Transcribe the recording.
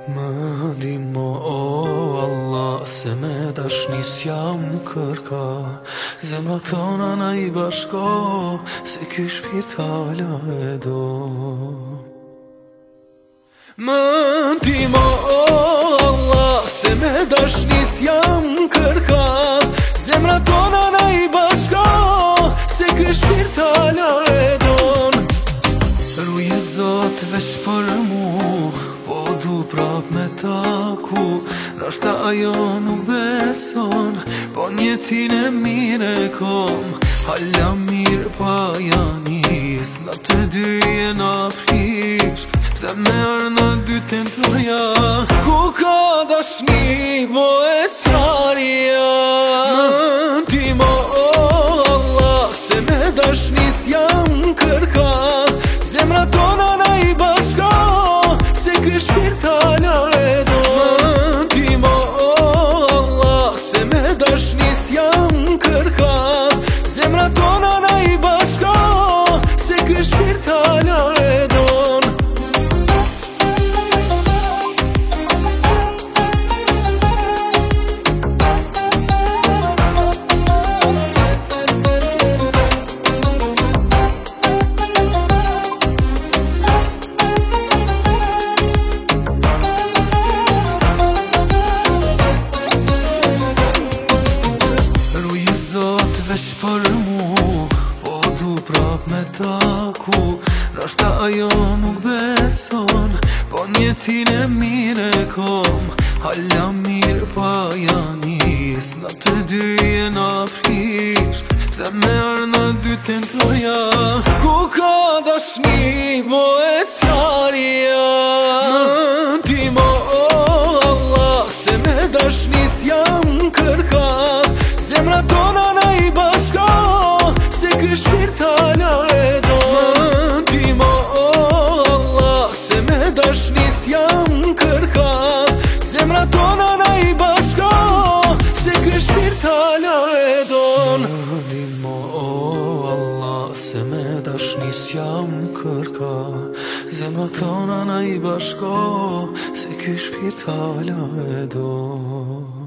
Mendimo o Allah se me dashnis jam kërka. Zemra tona na I bashko, se ky shpirt hala e do. Mendimo o Allah se me dashnis jam kërka. Zemra tona na I bashko, se ky shpirt hala e don. Ruje Zot veç për mu, po du prap me taku. Nashta ajo nuk beson, po njetin e mire kom. Hala mirë pa janis, na të dy jena prish. Pse me arna dy të ntroja, ku ka dashni po e qarja. Mendimo o Allah se me dashnis jam kërka. Zemra tona na I bashko, se ky shpirt hala e do. Mendimo o Allah se me dashnis jam kërka. Zemra tona na I bashko, se ky shpirt hala e don. Veç për mu, po du prap me taku. Nashta ajo nuk beson, po njetin e mire kom. Hala mirë pa janis, na të dy jena prish. Pse me arna dy të ntroja, ku ka dashni po e qarja. Mendimo o Allah se me dashnis jam kërka. Zemra tona na I bashko, se ky shpirt hala e do. Mendimo o Allah se me dashnis jam kërka. Zemra tona na I bashko, se ky shpirt hala e don. Mendimo o Allah se me dashnis jam kërka. Zemra tona na I bashko, se ky shpirt hala e don.